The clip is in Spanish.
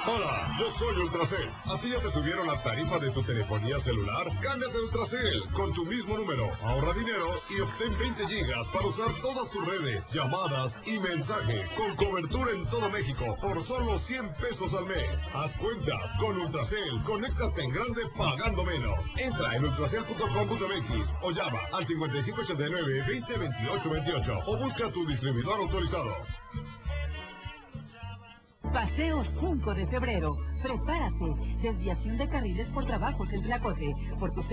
Hola, yo soy Ultracel. ¿A ti ya te subieron la tarifa de tu telefonía celular? Cámbiate a Ultracel con tu mismo número. Ahorra dinero y obtén 20 gigas para usar todas tus redes, llamadas y mensajes con cobertura en todo México por solo 100 pesos al mes. Haz cuentas con Ultracel. Conéctate en grande pagando menos. Entra en ultracel.com.mx o llama al 5589-202828 o busca tu distribuidor autorizado. Paseo 5 de febrero. Prepárate. Desviación de carriles por trabajos en Tlacote. Porque usted